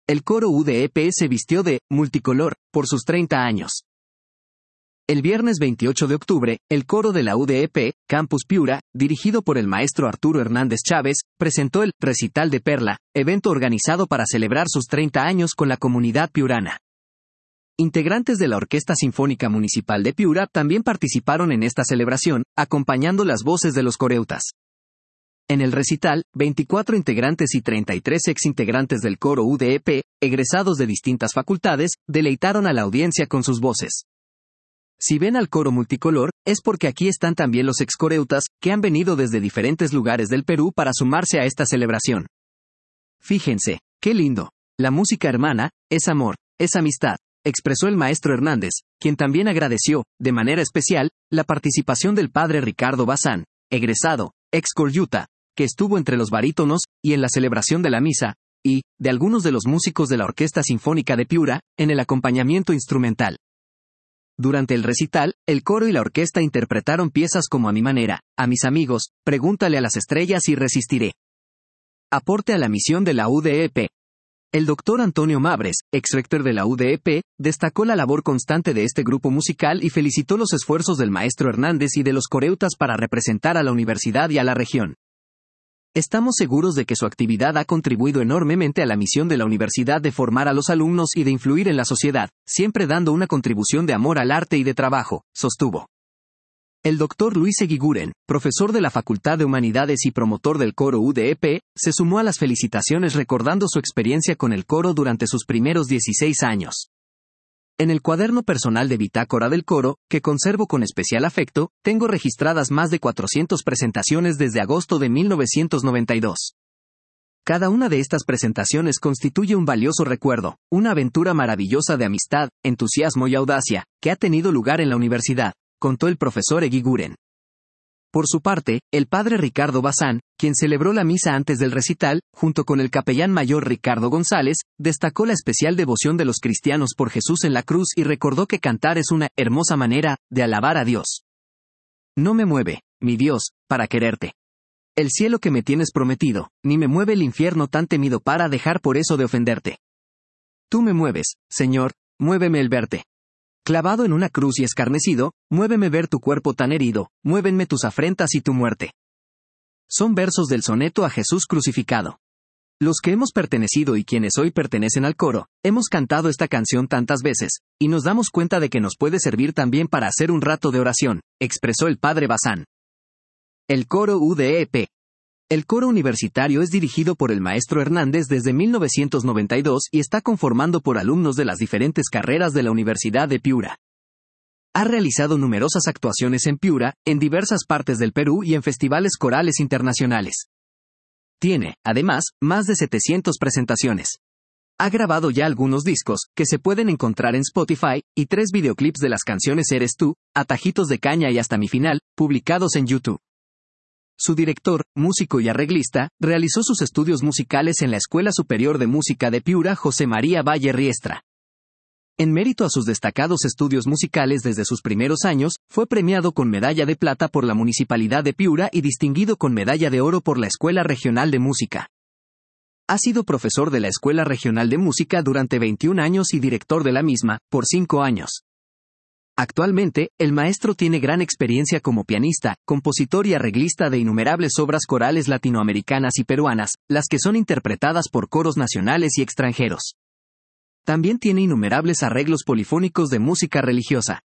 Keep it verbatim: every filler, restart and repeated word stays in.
el coro U D E P se vistió de multicolor por sus treinta años. El viernes veintiocho de octubre, el coro de la U D E P, Campus Piura, dirigido por el maestro Arturo Hernández Chávez, presentó el Recital de Perla, evento organizado para celebrar sus treinta años con la comunidad piurana. Integrantes de la Orquesta Sinfónica Municipal de Piura también participaron en esta celebración, acompañando las voces de los coreutas. En el recital, veinticuatro integrantes y treinta y tres exintegrantes del coro U D E P, egresados de distintas facultades, deleitaron a la audiencia con sus voces. Si ven al coro multicolor, es porque aquí están también los excoreutas, que han venido desde diferentes lugares del Perú para sumarse a esta celebración. Fíjense, qué lindo. La música hermana, es amor, es amistad, expresó el maestro Hernández, quien también agradeció, de manera especial, la participación del padre Ricardo Bazán, egresado, ex Coryuta, que estuvo entre los barítonos, y en la celebración de la misa, y, de algunos de los músicos de la Orquesta Sinfónica de Piura, en el acompañamiento instrumental. Durante el recital, el coro y la orquesta interpretaron piezas como A mi manera, A mis amigos, Pregúntale a las estrellas y Resistiré. Aporte a la misión de la U D E P. El doctor Antonio Mabres, ex-rector de la U D E P, destacó la labor constante de este grupo musical y felicitó los esfuerzos del maestro Hernández y de los coreutas para representar a la universidad y a la región. Estamos seguros de que su actividad ha contribuido enormemente a la misión de la universidad de formar a los alumnos y de influir en la sociedad, siempre dando una contribución de amor al arte y de trabajo, sostuvo. El doctor Luis Eguiguren, profesor de la Facultad de Humanidades y promotor del coro U D E P, se sumó a las felicitaciones recordando su experiencia con el coro durante sus primeros dieciséis años. En el cuaderno personal de bitácora del coro, que conservo con especial afecto, tengo registradas más de cuatrocientas presentaciones desde agosto de mil novecientos noventa y dos. Cada una de estas presentaciones constituye un valioso recuerdo, una aventura maravillosa de amistad, entusiasmo y audacia, que ha tenido lugar en la universidad, contó el profesor Eguiguren. Por su parte, el padre Ricardo Bazán, quien celebró la misa antes del recital, junto con el capellán mayor Ricardo González, destacó la especial devoción de los cristianos por Jesús en la cruz y recordó que cantar es una hermosa manera de alabar a Dios. No me mueve, mi Dios, para quererte el cielo que me tienes prometido, ni me mueve el infierno tan temido para dejar por eso de ofenderte. Tú me mueves, Señor, muéveme el verte clavado en una cruz y escarnecido, muéveme ver tu cuerpo tan herido, muévenme tus afrentas y tu muerte. Son versos del soneto a Jesús crucificado. Los que hemos pertenecido y quienes hoy pertenecen al coro, hemos cantado esta canción tantas veces, y nos damos cuenta de que nos puede servir también para hacer un rato de oración, expresó el padre Bazán. El coro U D E P. El coro universitario es dirigido por el maestro Hernández desde mil novecientos noventa y dos y está conformado por alumnos de las diferentes carreras de la Universidad de Piura. Ha realizado numerosas actuaciones en Piura, en diversas partes del Perú y en festivales corales internacionales. Tiene, además, más de setecientas presentaciones. Ha grabado ya algunos discos, que se pueden encontrar en Spotify, y tres videoclips de las canciones Eres tú, Atajitos de caña y Hasta mi final, publicados en YouTube. Su director, músico y arreglista, realizó sus estudios musicales en la Escuela Superior de Música de Piura José María Valle Riestra. En mérito a sus destacados estudios musicales desde sus primeros años, fue premiado con medalla de plata por la Municipalidad de Piura y distinguido con medalla de oro por la Escuela Regional de Música. Ha sido profesor de la Escuela Regional de Música durante veintiún años y director de la misma, por cinco años. Actualmente, el maestro tiene gran experiencia como pianista, compositor y arreglista de innumerables obras corales latinoamericanas y peruanas, las que son interpretadas por coros nacionales y extranjeros. También tiene innumerables arreglos polifónicos de música religiosa.